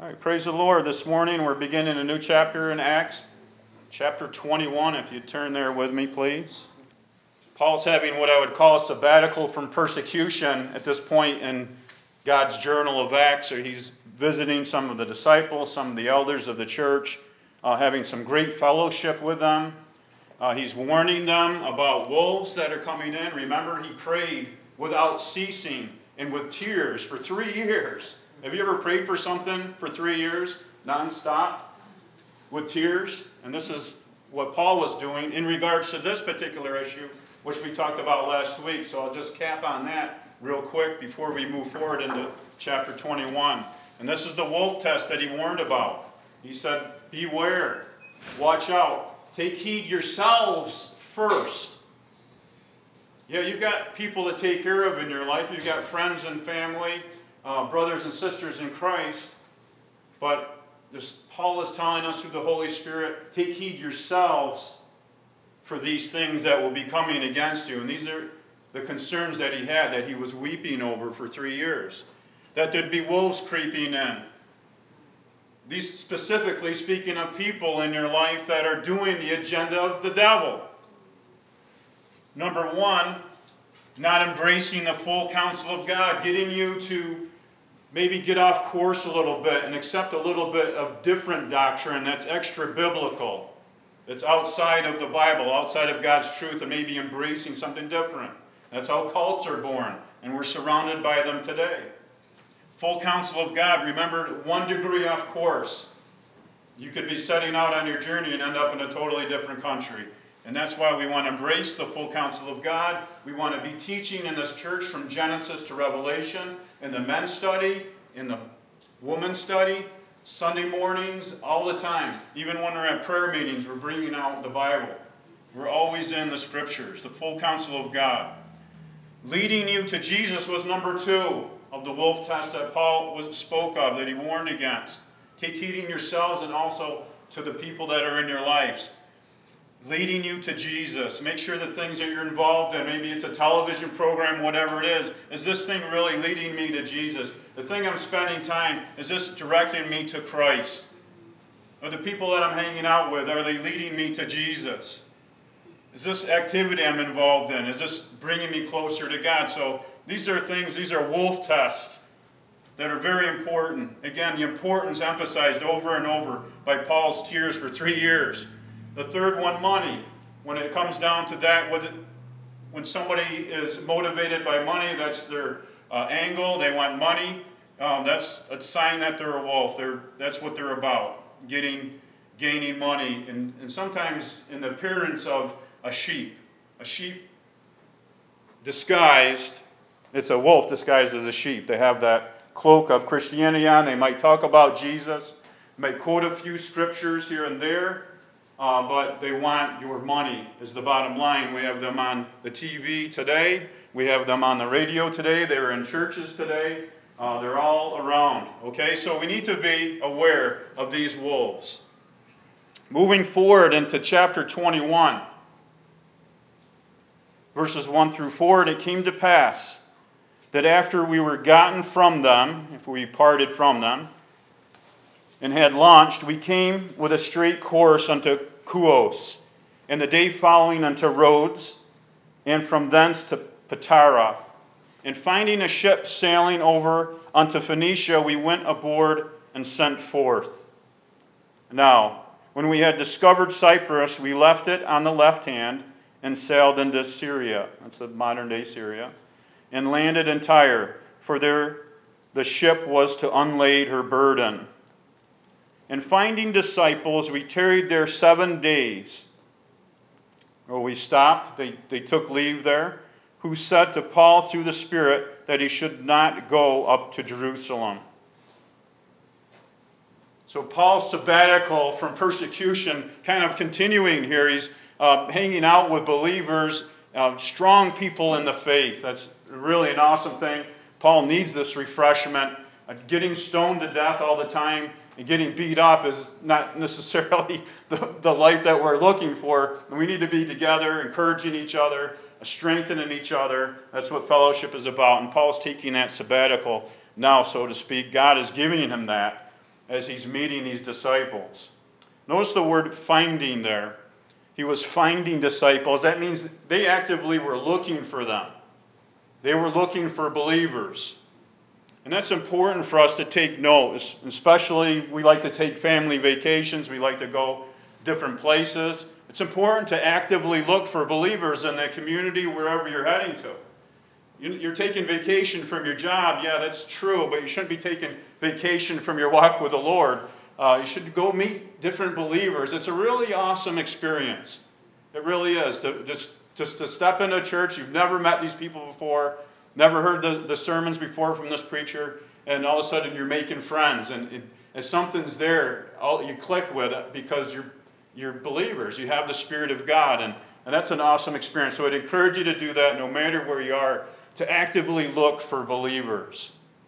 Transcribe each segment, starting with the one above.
All right, praise the Lord. This morning we're beginning a new chapter in Acts, chapter 21, if you'd turn there with me, please. Paul's having what I would call a sabbatical from persecution at this point in God's journal of Acts. So he's visiting some of the disciples, some of the elders of the church, having some great fellowship with them. He's warning them about wolves that are coming in. Remember, he prayed without ceasing and with tears for 3 years. Have you ever prayed for something for 3 years, nonstop, with tears? And this is what Paul was doing in regards to this particular issue, which we talked about last week. So I'll just cap on that real quick before we move forward into chapter 21. And this is the wolf test that he warned about. He said, beware, watch out, take heed yourselves first. Yeah, you've got people to take care of in your life. You've got friends and family, brothers and sisters in Christ. But Paul is telling us through the Holy Spirit, take heed yourselves for these things that will be coming against you. And these are the concerns that he had, that he was weeping over for 3 years. That there'd be wolves creeping in. These specifically speaking of people in your life that are doing the agenda of the devil. Number one, not embracing the full counsel of God, getting you to maybe get off course a little bit and accept a little bit of different doctrine that's extra biblical. It's outside of the Bible, outside of God's truth, and maybe embracing something different. That's how cults are born, and we're surrounded by them today. Full counsel of God, remember, 1 degree off course. You could be setting out on your journey and end up in a totally different country. And that's why we want to embrace the full counsel of God. We want to be teaching in this church from Genesis to Revelation, in the men's study, in the women's study, Sunday mornings, all the time. Even when we're at prayer meetings, we're bringing out the Bible. We're always in the Scriptures, the full counsel of God. Leading you to Jesus was number 2 of the wolf test that Paul spoke of, that he warned against. Take heed yourselves and also to the people that are in your lives. Leading you to Jesus. Make sure the things that you're involved in, maybe it's a television program, whatever it is this thing really leading me to Jesus? The thing I'm spending time, is this directing me to Christ? Are the people that I'm hanging out with, are they leading me to Jesus? Is this activity I'm involved in, is this bringing me closer to God? So these are things, these are wolf tests that are very important. Again, the importance emphasized over and over by Paul's tears for 3 years. The third one, money. When it comes down to that, when somebody is motivated by money, that's their angle. They want money. That's a sign that they're a wolf. That's what they're about, gaining money, and sometimes in the appearance of a sheep. A sheep disguised. It's a wolf disguised as a sheep. They have that cloak of Christianity on. They might talk about Jesus. They might quote a few scriptures here and there. But they want your money is the bottom line. We have them on the TV today. We have them on the radio today. They're in churches today. They're all around. Okay, so we need to be aware of these wolves. Moving forward into chapter 21, verses 1 through 4, and it came to pass that after we were gotten from them, if we parted from them, and had launched, we came with a straight course unto Chios, and the day following unto Rhodes, and from thence to Patara. And finding a ship sailing over unto Phoenicia, we went aboard and sent forth. Now, when we had discovered Cyprus, we left it on the left hand and sailed into Syria, that's the modern-day Syria, and landed in Tyre, for there the ship was to unlade her burden. And finding disciples, we tarried there 7 days. Well, we stopped. They took leave there. Who said to Paul through the Spirit that he should not go up to Jerusalem. So Paul's sabbatical from persecution kind of continuing here. He's hanging out with believers, strong people in the faith. That's really an awesome thing. Paul needs this refreshment. Getting stoned to death all the time and getting beat up is not necessarily the life that we're looking for. We need to be together, encouraging each other, strengthening each other. That's what fellowship is about. And Paul's taking that sabbatical now, so to speak. God is giving him that as he's meeting these disciples. Notice the word finding there. He was finding disciples. That means they actively were looking for them. They were looking for believers. And that's important for us to take note. Especially, we like to take family vacations. We like to go different places. It's important to actively look for believers in the community wherever you're heading to. You're taking vacation from your job. Yeah, that's true. But you shouldn't be taking vacation from your walk with the Lord. You should go meet different believers. It's a really awesome experience. It really is. Just to step into a church, you've never met these people before, never heard the sermons before from this preacher, and all of a sudden you're making friends. And something's there, you click with it because you're believers. You have the Spirit of God. And that's an awesome experience. So I'd encourage you to do that no matter where you are, to actively look for believers.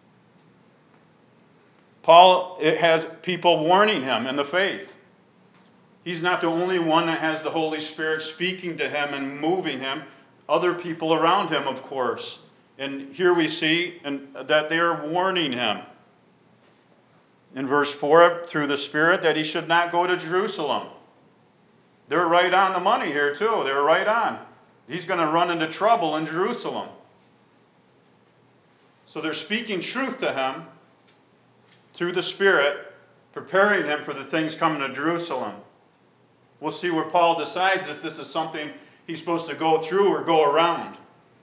Paul has people warning him in the faith. He's not the only one that has the Holy Spirit speaking to him and moving him. Other people around him, of course. And here we see that they are warning him. In verse 4, through the Spirit, that he should not go to Jerusalem. They're right on the money here, too. They're right on. He's going to run into trouble in Jerusalem. So they're speaking truth to him through the Spirit, preparing him for the things coming to Jerusalem. We'll see where Paul decides if this is something he's supposed to go through or go around.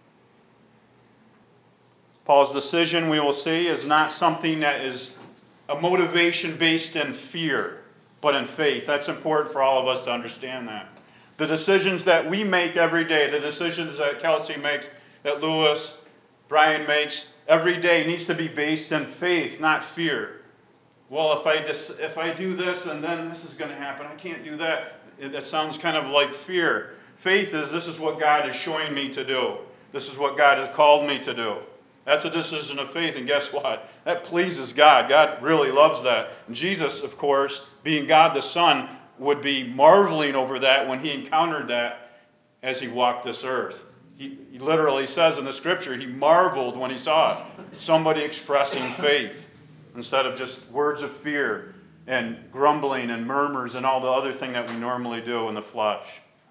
Paul's decision, we will see, is not something that is a motivation based in fear, but in faith. That's important for all of us to understand that. The decisions that we make every day, the decisions that Kelsey makes, that Lewis, Brian makes every day, needs to be based in faith, not fear. Well, if I do this and then this is going to happen, I can't do that. That sounds kind of like fear. Faith is, this is what God is showing me to do. This is what God has called me to do. That's a decision of faith, and guess what? That pleases God. God really loves that. And Jesus, of course, being God the Son, would be marveling over that when he encountered that as he walked this earth. He literally says in the Scripture, he marveled when he saw it. Somebody expressing faith instead of just words of fear and grumbling and murmurs and all the other thing that we normally do in the flesh.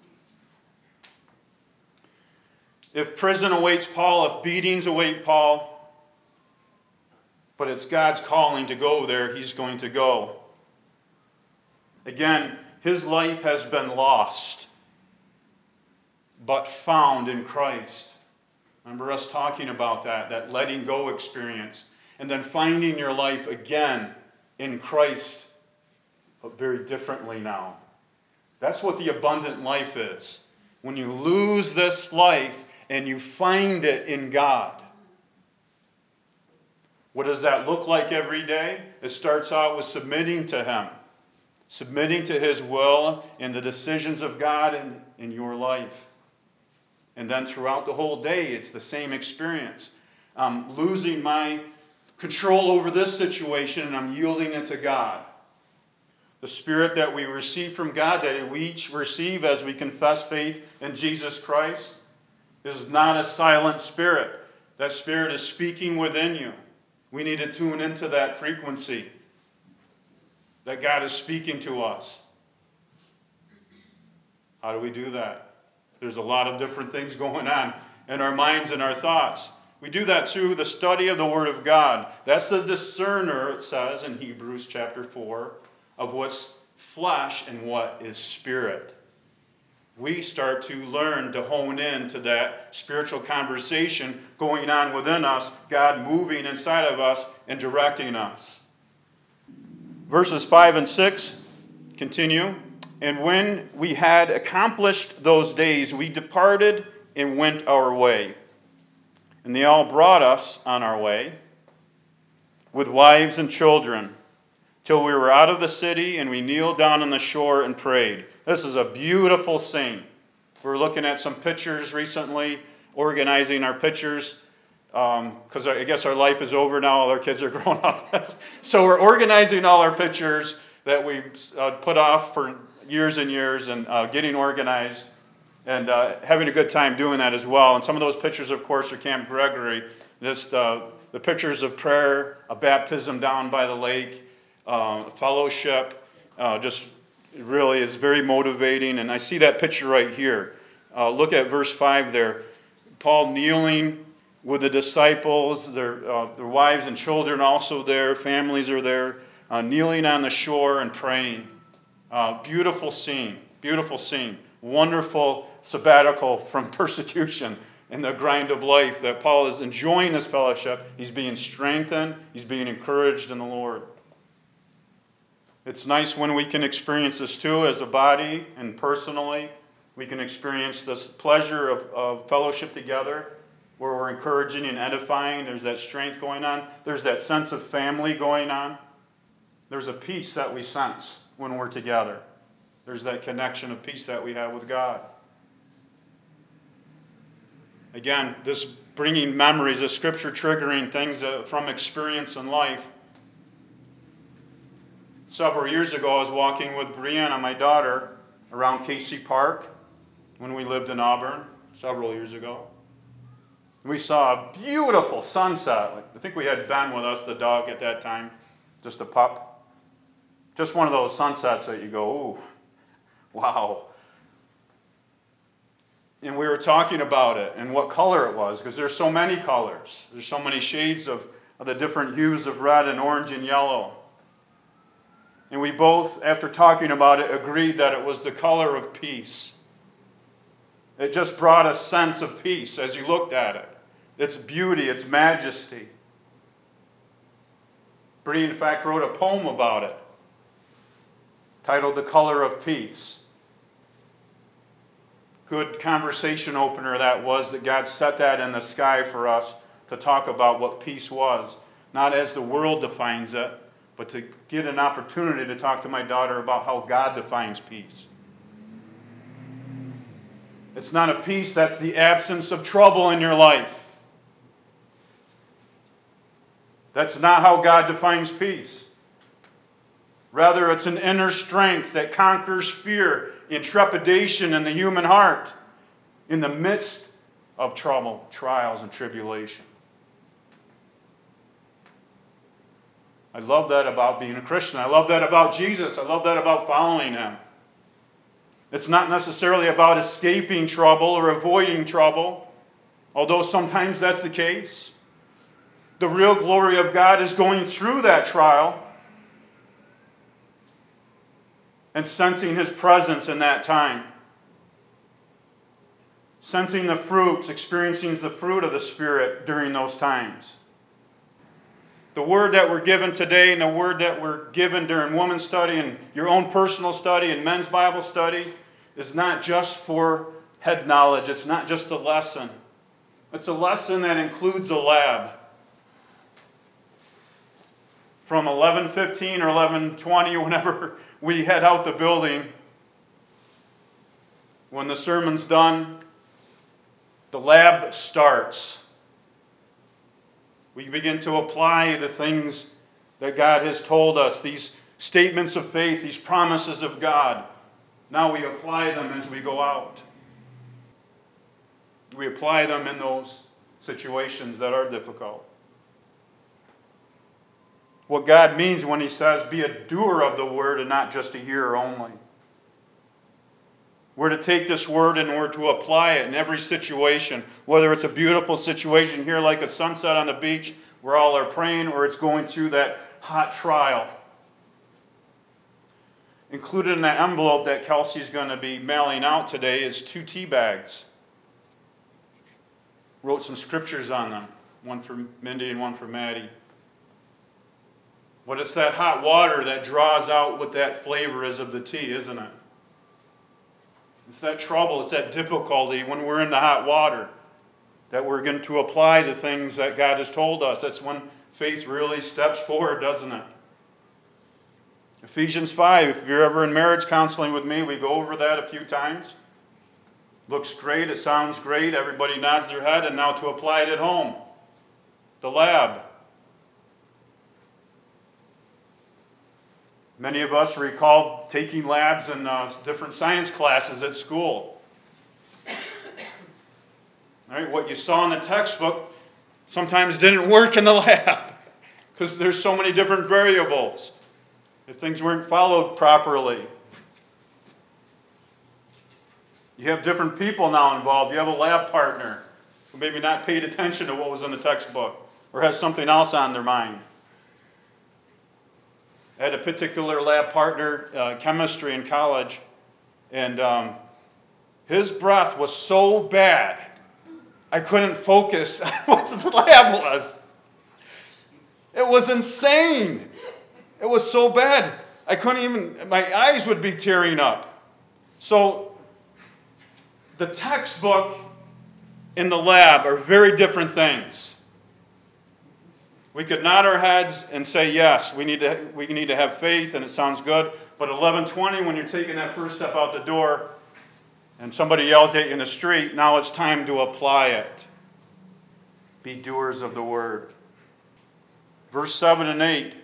If prison awaits Paul, if beatings await Paul, but it's God's calling to go there, he's going to go. Again, his life has been lost, but found in Christ. Remember us talking about that letting go experience, and then finding your life again in Christ, but very differently now. That's what the abundant life is. When you lose this life, and you find it in God. What does that look like every day? It starts out with submitting to Him. Submitting to His will and the decisions of God in your life. And then throughout the whole day, it's the same experience. I'm losing my control over this situation and I'm yielding it to God. The Spirit that we receive from God, that we each receive as we confess faith in Jesus Christ, is not a silent spirit. That Spirit is speaking within you. We need to tune into that frequency that God is speaking to us. How do we do that? There's a lot of different things going on in our minds and our thoughts. We do that through the study of the Word of God. That's the discerner, it says in Hebrews chapter 4, of what's flesh and what is spirit. We start to learn to hone in to that spiritual conversation going on within us, God moving inside of us and directing us. Verses 5 and 6 continue. And when we had accomplished those days, we departed and went our way. And they all brought us on our way with wives and children, till we were out of the city, and we kneeled down on the shore and prayed. This is a beautiful scene. We're looking at some pictures recently, organizing our pictures, because I guess our life is over now. All our kids are grown up. So we're organizing all our pictures that we put off for years and years, and getting organized, and having a good time doing that as well. And some of those pictures, of course, are Camp Gregory. Just the pictures of prayer, a baptism down by the lake, fellowship. Just really is very motivating. And I see that picture right here. Look at verse 5 there. Paul kneeling with the disciples, their wives and children also there, families are there, kneeling on the shore and praying. Beautiful scene, beautiful scene. Wonderful sabbatical from persecution in the grind of life that Paul is enjoying this fellowship. He's being strengthened. He's being encouraged in the Lord. It's nice when we can experience this too as a body and personally. We can experience this pleasure of fellowship together where we're encouraging and edifying. There's that strength going on. There's that sense of family going on. There's a peace that we sense when we're together. There's that connection of peace that we have with God. Again, this bringing memories, the scripture triggering things from experience in life. Several years ago, I was walking with Brianna, my daughter, around Casey Park when we lived in Auburn several years ago. We saw a beautiful sunset. I think we had Ben with us, the dog at that time, just a pup. Just one of those sunsets that you go, ooh, wow. And we were talking about it and what color it was, because there's so many colors. There's so many shades of the different hues of red and orange and yellow. And we both, after talking about it, agreed that it was the color of peace. It just brought a sense of peace as you looked at it. Its beauty, its majesty. Bree, in fact, wrote a poem about it, titled The Color of Peace. Good conversation opener that was, that God set that in the sky for us to talk about what peace was. Not as the world defines it, but to get an opportunity to talk to my daughter about how God defines peace. It's not a peace that's the absence of trouble in your life. That's not how God defines peace. Rather, it's an inner strength that conquers fear and trepidation in the human heart in the midst of trouble, trials, and tribulation. I love that about being a Christian. I love that about Jesus. I love that about following Him. It's not necessarily about escaping trouble or avoiding trouble, although sometimes that's the case. The real glory of God is going through that trial and sensing His presence in that time. Sensing the fruits, experiencing the fruit of the Spirit during those times. The word that we're given today and the word that we're given during women's study and your own personal study and men's Bible study is not just for head knowledge. It's not just a lesson. It's a lesson that includes a lab. From 11:15 or 11:20, whenever we head out the building, when the sermon's done, the lab starts. We begin to apply the things that God has told us, these statements of faith, these promises of God. Now we apply them as we go out. We apply them in those situations that are difficult. What God means when He says, be a doer of the word and not just a hearer only. We're to take this word and we're to apply it in every situation, whether it's a beautiful situation here like a sunset on the beach where all are praying, or it's going through that hot trial. Included in that envelope that Kelsey's going to be mailing out today is 2 tea bags. Wrote some scriptures on them, one for Mindy and one for Maddie. But it's that hot water that draws out what that flavor is of the tea, isn't it? It's that trouble, it's that difficulty when we're in the hot water that we're going to apply the things that God has told us. That's when faith really steps forward, doesn't it? Ephesians 5, if you're ever in marriage counseling with me, we go over that a few times. Looks great, it sounds great, everybody nods their head, and now to apply it at home. The lab. Many of us recall taking labs in different science classes at school. All right, what you saw in the textbook sometimes didn't work in the lab because there's so many different variables. if things weren't followed properly. You have different people now involved. You have a lab partner who maybe not paid attention to what was in the textbook or has something else on their mind. I had a particular lab partner, chemistry in college, and his breath was so bad, I couldn't focus on what the lab was. It was insane. It was so bad. I couldn't even, my eyes would be tearing up. So, the textbook and the lab are very different things. We could nod our heads and say, yes, we need to have faith, and it sounds good. But 11:20, when you're taking that first step out the door, and somebody yells at you in the street, now it's time to apply it. Be doers of the word. Verse 7 and 8.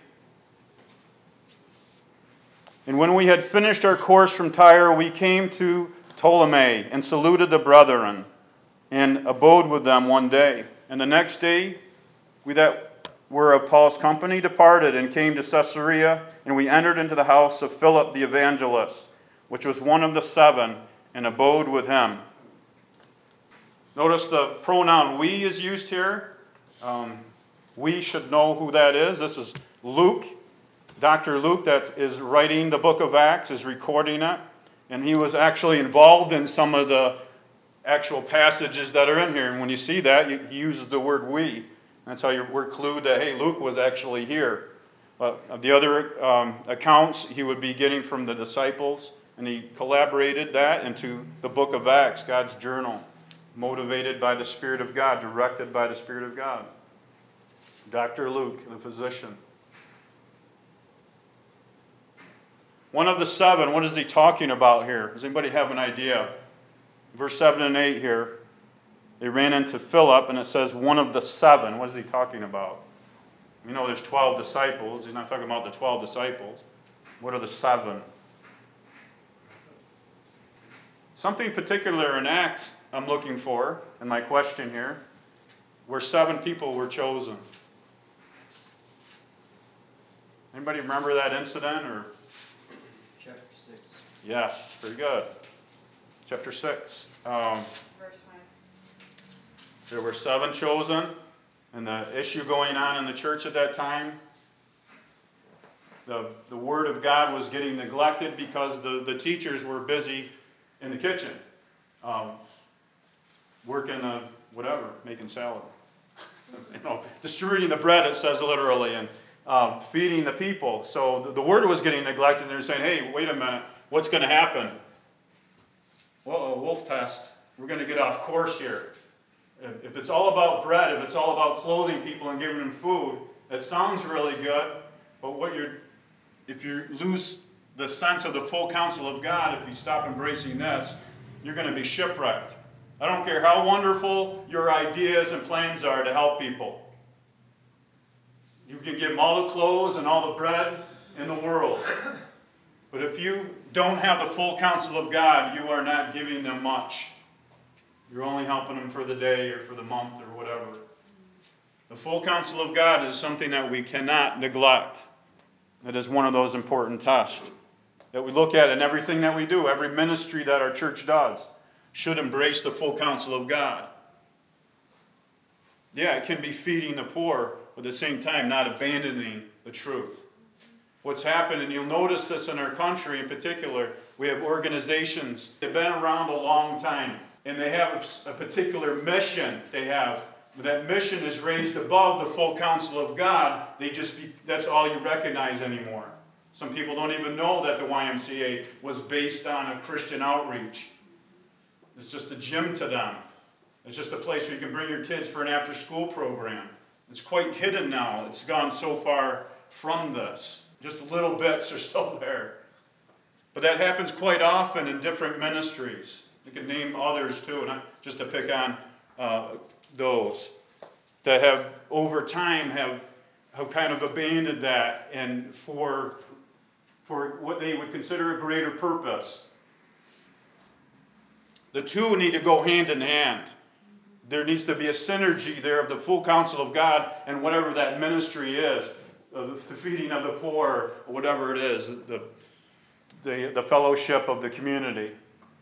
And when we had finished our course from Tyre, we came to Ptolemy and saluted the brethren and abode with them one day. And the next day, we that were of Paul's company departed and came to Caesarea, and we entered into the house of Philip the evangelist, which was one of the 7, and abode with him. Notice the pronoun we is used here. We should know who that is. This is Luke. Dr. Luke, that is writing the book of Acts, is recording it. And he was actually involved in some of the actual passages that are in here. And when you see that, he uses the word we. That's how we're clued that, hey, Luke was actually here. But the other accounts he would be getting from the disciples. And he collaborated that into the book of Acts, God's journal, motivated by the Spirit of God, directed by the Spirit of God. Dr. Luke, the physician. One of the 7, what is he talking about here? Does anybody have an idea? Verse 7 and 8 here. They ran into Philip, and it says one of the 7. What is he talking about? We know there's 12 disciples. He's not talking about the 12 disciples. What are the 7? Something particular in Acts I'm looking for, in my question here, where 7 people were chosen. Anybody remember that incident? Or Chapter 6. Yes, very good. Chapter 6. Verse 5. There were 7 chosen, and the issue going on in the church at that time, the Word of God was getting neglected because the teachers were busy in the kitchen, working making salad. Distributing the bread, it says literally, and feeding the people. So the Word was getting neglected, and they're saying, hey, wait a minute, what's going to happen? Well, a wolf test. We're going to get off course here. If it's all about bread, if it's all about clothing people and giving them food, it sounds really good, but if you lose the sense of the full counsel of God, if you stop embracing this, you're going to be shipwrecked. I don't care how wonderful your ideas and plans are to help people. You can give them all the clothes and all the bread in the world. But if you don't have the full counsel of God, you are not giving them much. You're only helping them for the day or for the month or whatever. The full counsel of God is something that we cannot neglect. It is one of those important tests that we look at in everything that we do. Every ministry that our church does should embrace the full counsel of God. Yeah, it can be feeding the poor, but at the same time not abandoning the truth. What's happened, and you'll notice this in our country in particular, we have organizations that have been around a long time, and they have a particular mission they have. That mission is raised above the full counsel of God. That's all you recognize anymore. Some people don't even know that the YMCA was based on a Christian outreach. It's just a gym to them. It's just a place where you can bring your kids for an after-school program. It's quite hidden now. It's gone so far from this. Just little bits are still there. But that happens quite often in different ministries. You can name others too, not just to pick on those that have over time have kind of abandoned that and for what they would consider a greater purpose. The two need to go hand in hand. There needs to be a synergy there of the full counsel of God and whatever that ministry is. the feeding of the poor, or whatever it is, the fellowship of the community.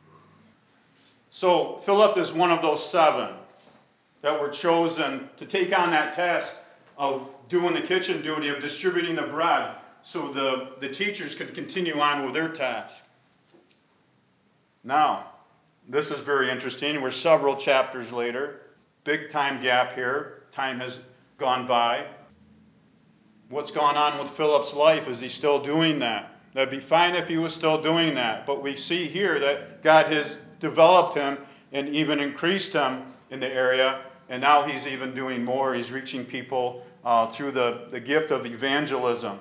So Philip is one of those 7 that were chosen to take on that task of doing the kitchen duty, of distributing the bread, so the teachers could continue on with their task. Now, this is very interesting. We're several chapters later. Big time gap here. Time has gone by. What's gone on with Philip's life? Is he still doing that? That'd be fine if he was still doing that. But we see here that God has developed him and even increased him in the area. And now he's even doing more. He's reaching people through the gift of evangelism.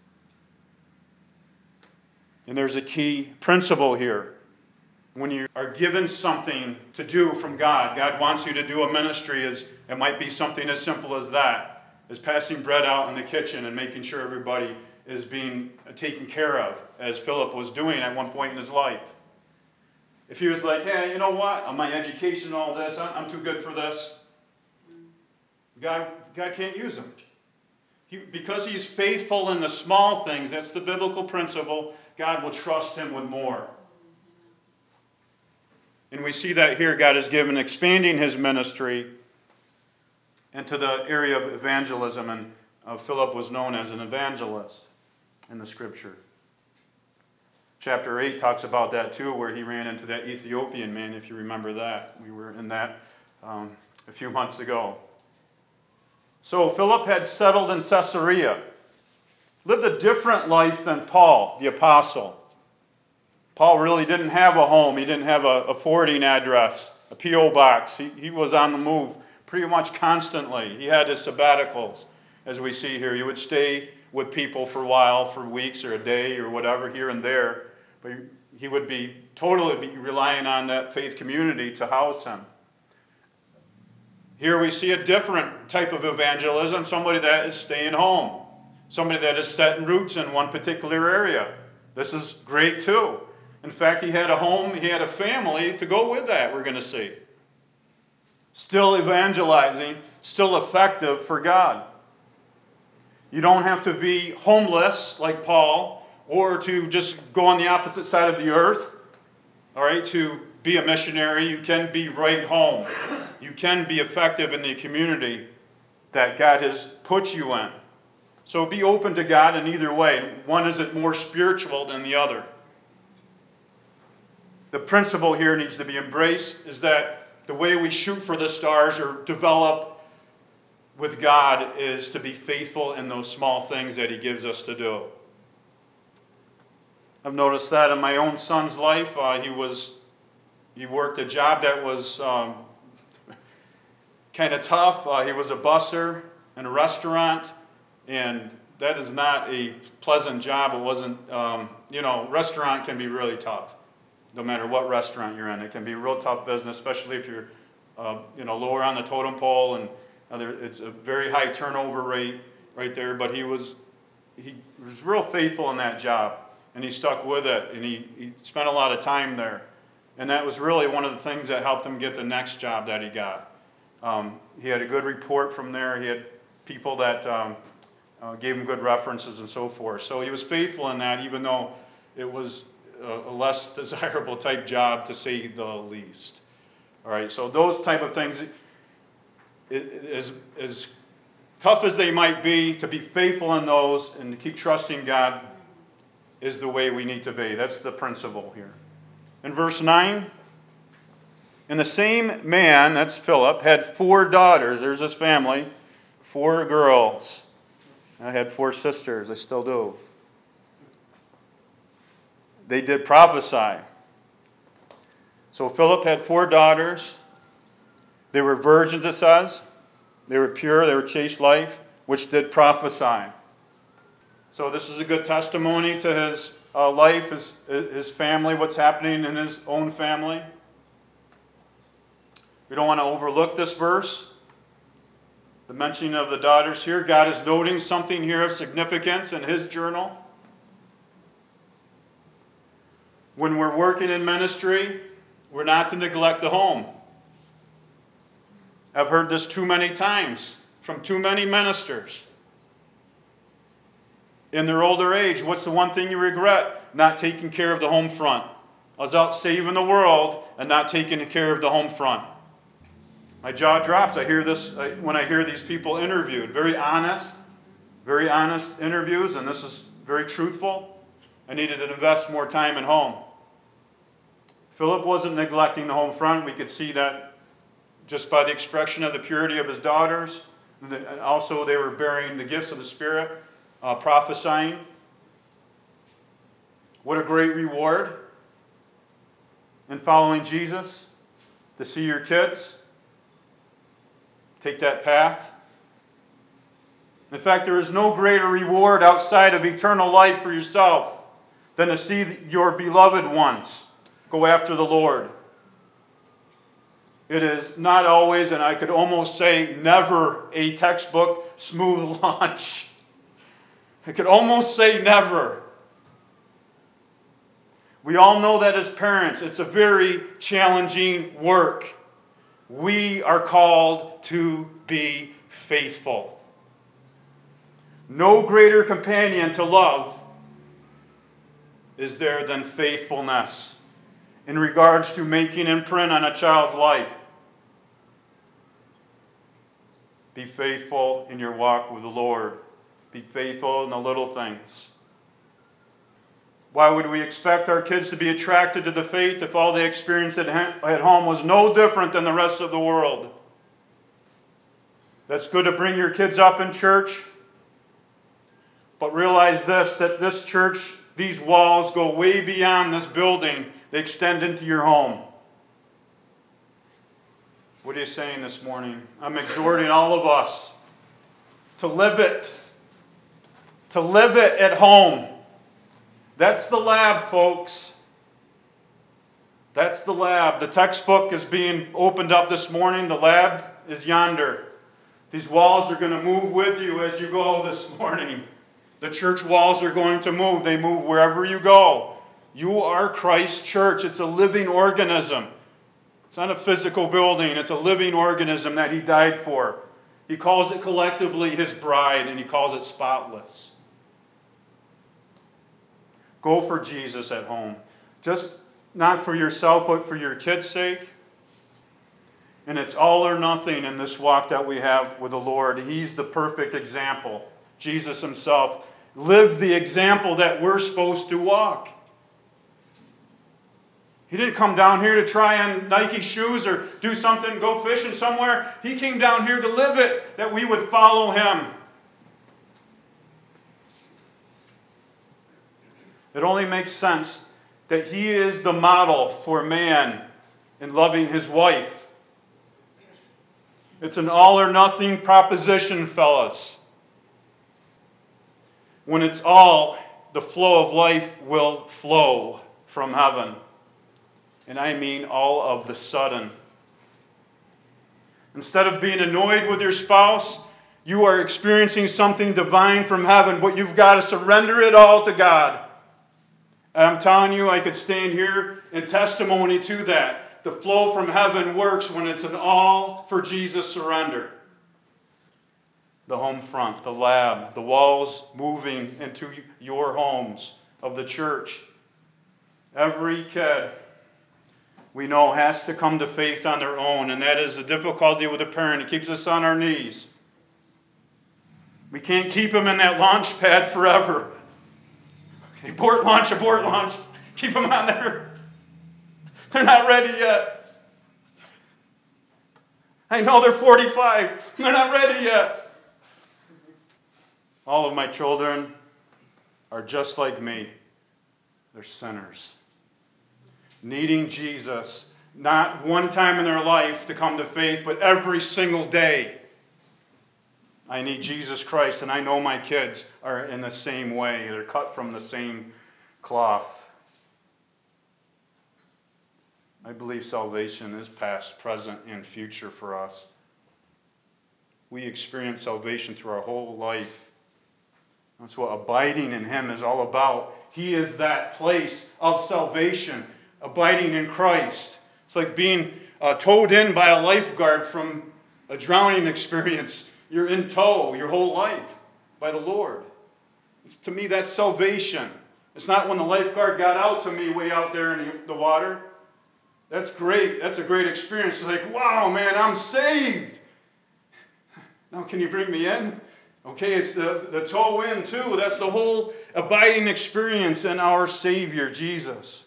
And there's a key principle here. When you are given something to do from God, God wants you to do a ministry. It might be something as simple as that, as passing bread out in the kitchen and making sure everybody is being taken care of, as Philip was doing at one point in his life. If he was like, hey, you know what, my education and all this, I'm too good for this, God can't use him. Because he's faithful in the small things, that's the biblical principle, God will trust him with more. And we see that here God has given, expanding his ministry into the area of evangelism. And Philip was known as an evangelist in the scripture. Chapter 8 talks about that too, where he ran into that Ethiopian man, if you remember that. We were in that a few months ago. So Philip had settled in Caesarea, lived a different life than Paul, the apostle. Paul really didn't have a home. He didn't have a forwarding address, a P.O. box. He was on the move pretty much constantly. He had his sabbaticals, as we see here. He would stay with people for a while, for weeks or a day or whatever, here and there. But he would be totally relying on that faith community to house him. Here we see a different type of evangelism, somebody that is staying home, somebody that is setting roots in one particular area. This is great too. In fact, he had a home, he had a family to go with that, we're going to see. Still evangelizing, still effective for God. You don't have to be homeless like Paul, or to just go on the opposite side of the earth, all right, to be a missionary. You can be right home. You can be effective in the community that God has put you in. So be open to God in either way. One isn't more spiritual than the other. The principle here needs to be embraced is that the way we shoot for the stars or develop with God is to be faithful in those small things that he gives us to do. I've noticed that in my own son's life. He worked a job that was kind of tough. He was a busser in a restaurant, and that is not a pleasant job. It wasn't, restaurant can be really tough. No matter what restaurant you're in, it can be a real tough business, especially if you're, lower on the totem pole, and it's a very high turnover rate right there. But he was real faithful in that job, and he stuck with it, and he spent a lot of time there, and that was really one of the things that helped him get the next job that he got. He had a good report from there. He had people that gave him good references and so forth. So he was faithful in that, even though it was a less desirable type job, to say the least. All right, so those type of things, as tough as they might be, to be faithful in those and to keep trusting God is the way we need to be. That's the principle here. In verse 9, and the same man, that's Philip, had 4 daughters. There's his family, 4 girls. I had 4 sisters. I still do. They did prophesy. So Philip had 4 daughters. They were virgins, it says. They were pure, they were chaste life, which did prophesy. So this is a good testimony to his life, his family, what's happening in his own family. We don't want to overlook this verse. The mentioning of the daughters here. God is noting something here of significance in his journal. When we're working in ministry, we're not to neglect the home. I've heard this too many times from too many ministers. In their older age, what's the one thing you regret? Not taking care of the home front. I was out saving the world and not taking care of the home front. My jaw drops. I hear this when I hear these people interviewed. Very honest interviews, and this is very truthful. I needed to invest more time at home. Philip wasn't neglecting the home front. We could see that just by the expression of the purity of his daughters. And also, they were bearing the gifts of the Spirit, prophesying. What a great reward in following Jesus, to see your kids take that path. In fact, there is no greater reward outside of eternal life for yourself than to see your beloved ones go after the Lord. It is not always, and I could almost say never, a textbook smooth launch. I could almost say never. We all know that as parents, it's a very challenging work. We are called to be faithful. No greater companion to love is there than faithfulness in regards to making an imprint on a child's life. Be faithful in your walk with the Lord. Be faithful in the little things. Why would we expect our kids to be attracted to the faith if all they experienced at home was no different than the rest of the world? That's good to bring your kids up in church. But realize this, that this church, these walls go way beyond this building. They extend into your home. What are you saying this morning? I'm exhorting all of us to live it. To live it at home. That's the lab, folks. That's the lab. The textbook is being opened up this morning. The lab is yonder. These walls are going to move with you as you go this morning. The church walls are going to move. They move wherever you go. You are Christ's church. It's a living organism. It's not a physical building. It's a living organism that He died for. He calls it collectively His bride, and He calls it spotless. Go for Jesus at home. Just not for yourself, but for your kids' sake. And it's all or nothing in this walk that we have with the Lord. He's the perfect example. Jesus Himself lived the example that we're supposed to walk. He didn't come down here to try on Nike shoes or do something, go fishing somewhere. He came down here to live it, that we would follow Him. It only makes sense that He is the model for man in loving his wife. It's an all or nothing proposition, fellas. When it's all, the flow of life will flow from heaven. And I mean all of the sudden. Instead of being annoyed with your spouse, you are experiencing something divine from heaven, but you've got to surrender it all to God. And I'm telling you, I could stand here in testimony to that. The flow from heaven works when it's an all for Jesus surrender. The home front, the lab, the walls moving into your homes of the church. Every kid we know has to come to faith on their own, and that is the difficulty with a parent. It keeps us on our knees. We can't keep them in that launch pad forever. Abort launch. Keep them on there. They're not ready yet. I know they're 45. They're not ready yet. All of my children are just like me. They're sinners. Needing Jesus, not one time in their life to come to faith, but every single day. I need Jesus Christ, and I know my kids are in the same way. They're cut from the same cloth. I believe salvation is past, present, and future for us. We experience salvation through our whole life. That's what abiding in Him is all about. He is that place of salvation, abiding in Christ. It's like being towed in by a lifeguard from a drowning experience. You're in tow your whole life by the Lord. To me, that's salvation. It's not when the lifeguard got out to me way out there in the water. That's great. That's a great experience. It's like, wow, man, I'm saved. Now, can you bring me in? Okay, it's the toe in too. That's the whole abiding experience in our Savior, Jesus.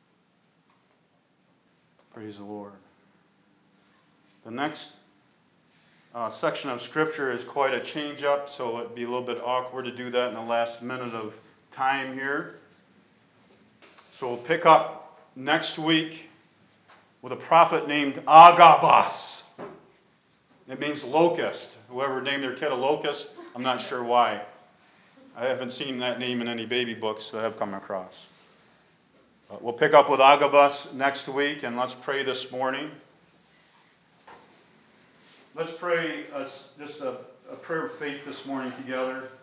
Praise the Lord. The next section of Scripture is quite a change up, so it'd be a little bit awkward to do that in the last minute of time here. So we'll pick up next week with a prophet named Agabus. It means locust. Whoever named their kid a locust, I'm not sure why. I haven't seen that name in any baby books that I've come across. But we'll pick up with Agabus next week, and let's pray this morning. Let's pray just a prayer of faith this morning together.